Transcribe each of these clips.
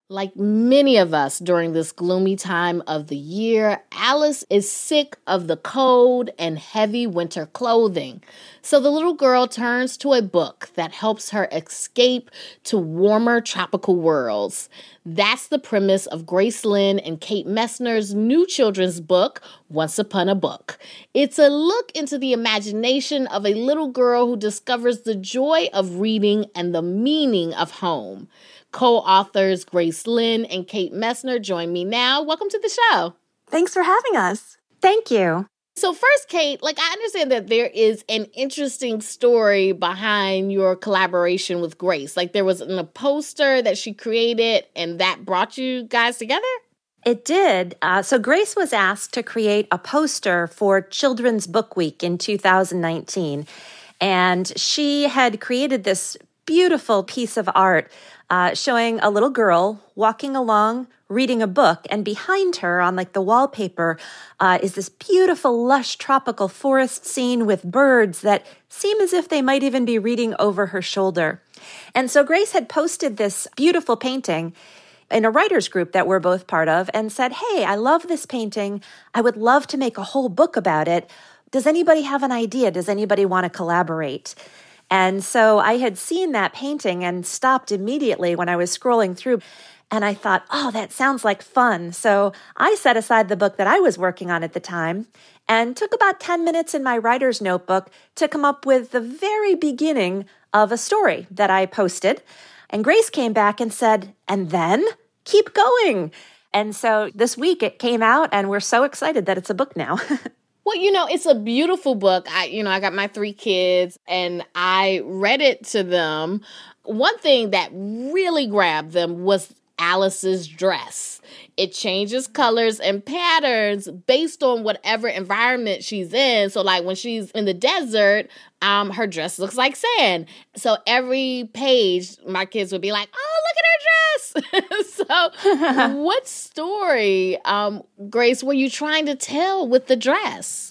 Like many of us during this gloomy time of the year, Alice is sick of the cold and heavy winter clothing. So the little girl turns to a book that helps her escape to warmer tropical worlds. That's the premise of Grace Lin and Kate Messner's new children's book, Once Upon a Book. It's a look into the imagination of a little girl who discovers the joy of reading and the meaning of home. Co-authors Grace Lin and Kate Messner join me now. Welcome to the show. Thanks for having us. Thank you. So first, Kate, I understand that there is an interesting story behind your collaboration with Grace. There was a poster that she created and that brought you guys together? It did. So Grace was asked to create a poster for Children's Book Week in 2019. And she had created this beautiful piece of art showing a little girl walking along, reading a book, and behind her on the wallpaper is this beautiful, lush, tropical forest scene with birds that seem as if they might even be reading over her shoulder. And so Grace had posted this beautiful painting in a writer's group that we're both part of and said, "Hey, I love this painting. I would love to make a whole book about it. Does anybody have an idea? Does anybody want to collaborate?" And so I had seen that painting and stopped immediately when I was scrolling through. And I thought, oh, that sounds like fun. So I set aside the book that I was working on at the time and took about 10 minutes in my writer's notebook to come up with the very beginning of a story that I posted. And Grace came back and said, "And then keep going." And so this week it came out and we're so excited that it's a book now. Well, it's a beautiful book. I got my 3 kids and I read it to them. One thing that really grabbed them was Alice's dress. It changes colors and patterns based on whatever environment she's in. So when she's in the desert, her dress looks like sand. So every page, my kids would be like, "Oh, look at her dress." So what story, Grace, were you trying to tell with the dress?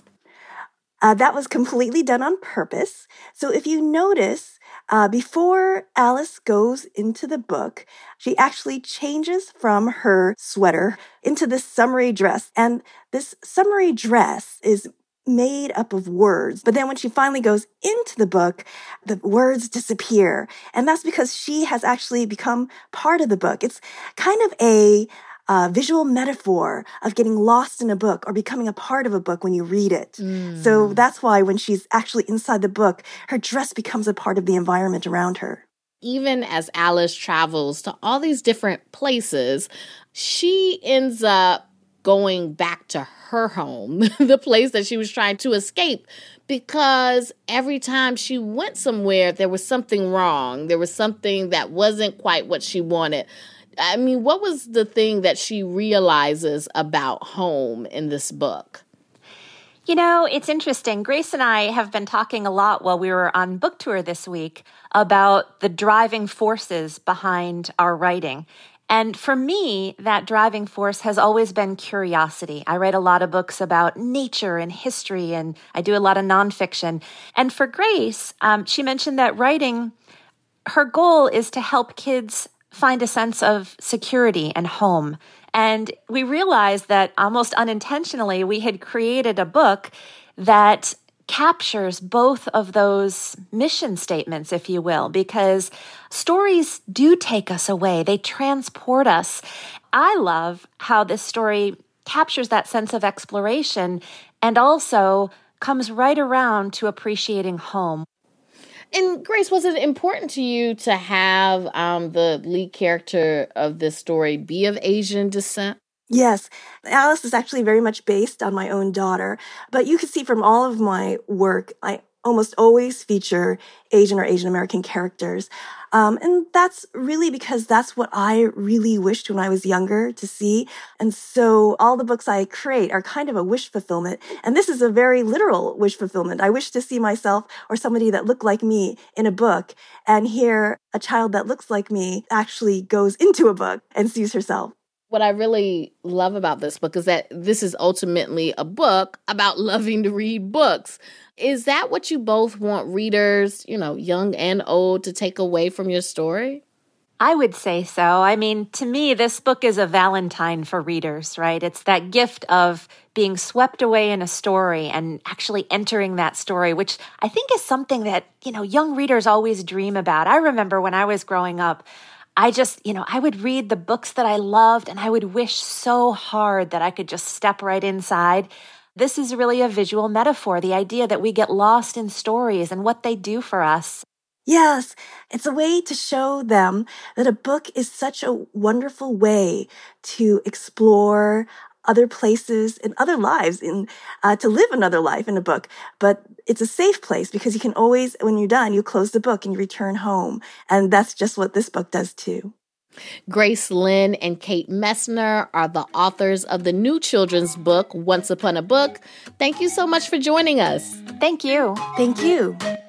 That was completely done on purpose. So if you notice, before Alice goes into the book, she actually changes from her sweater into this summery dress. And this summery dress is made up of words. But then when she finally goes into the book, the words disappear. And that's because she has actually become part of the book. It's kind of a visual metaphor of getting lost in a book or becoming a part of a book when you read it. So that's why when she's actually inside the book, her dress becomes a part of the environment around her. Even as Alice travels to all these different places, she ends up going back to her home, the place that she was trying to escape, because every time she went somewhere, there was something wrong. There was something that wasn't quite what she wanted. I mean, what was the thing that she realizes about home in this book? It's interesting. Grace and I have been talking a lot while we were on book tour this week about the driving forces behind our writing. And for me, that driving force has always been curiosity. I write a lot of books about nature and history, and I do a lot of nonfiction. And for Grace, she mentioned that writing, her goal is to help kids find a sense of security and home. And we realized that almost unintentionally, we had created a book that captures both of those mission statements, if you will, because stories do take us away. They transport us. I love how this story captures that sense of exploration and also comes right around to appreciating home. And Grace, was it important to you to have the lead character of this story be of Asian descent? Yes, Alice is actually very much based on my own daughter, but you can see from all of my work, I almost always feature Asian or Asian American characters. And that's really because that's what I really wished when I was younger to see. And so all the books I create are kind of a wish fulfillment. And this is a very literal wish fulfillment. I wish to see myself or somebody that looked like me in a book, and here a child that looks like me actually goes into a book and sees herself. What I really love about this book is that this is ultimately a book about loving to read books. Is that what you both want readers, young and old, to take away from your story? I would say so. I mean, to me, this book is a Valentine for readers, right? It's that gift of being swept away in a story and actually entering that story, which I think is something that, young readers always dream about. I remember when I was growing up, I would read the books that I loved and I would wish so hard that I could just step right inside. This is really a visual metaphor, the idea that we get lost in stories and what they do for us. Yes, it's a way to show them that a book is such a wonderful way to explore other places and other lives, to live another life in a book. But it's a safe place because you can always, when you're done, you close the book and you return home. And that's just what this book does too. Grace Lin and Kate Messner are the authors of the new children's book, Once Upon a Book. Thank you so much for joining us. Thank you. Thank you.